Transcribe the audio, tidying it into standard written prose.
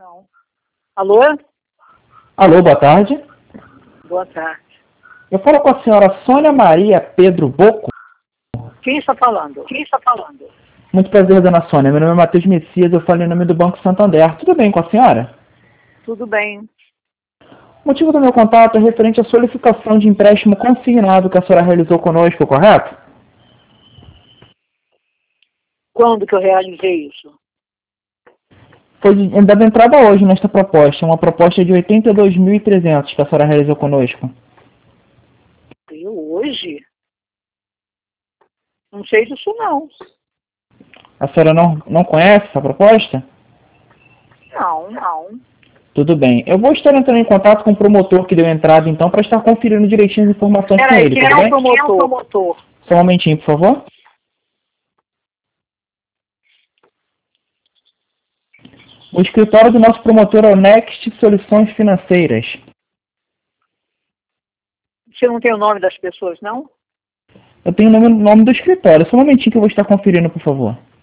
Não. Alô? Alô, boa tarde. Boa tarde. Eu falo com a senhora Sônia Maria Pedro Bocco. Quem está falando? Quem está falando? Muito prazer, dona Sônia. Meu nome é Matheus Messias, eu falo em nome do Banco Santander. Tudo bem com a senhora? Tudo bem. O motivo do meu contato é referente à solicitação de empréstimo consignado que a senhora realizou conosco, correto? Quando que eu realizei isso? Foi dada entrada hoje nesta proposta, uma proposta de 82.300 que a senhora realizou conosco. Eu hoje? Não sei disso não. A senhora não conhece essa proposta? Não. Tudo bem. Eu vou estar entrando em contato com o promotor que deu entrada, então, para estar conferindo direitinho as informações com Peraí, ele, quem tudo é bem? o promotor? Só um momentinho, por favor. O escritório do nosso promotor é o Next Soluções Financeiras. Você não tem o nome das pessoas, não? Eu tenho o nome do escritório. Só um momentinho que eu vou estar conferindo, por favor.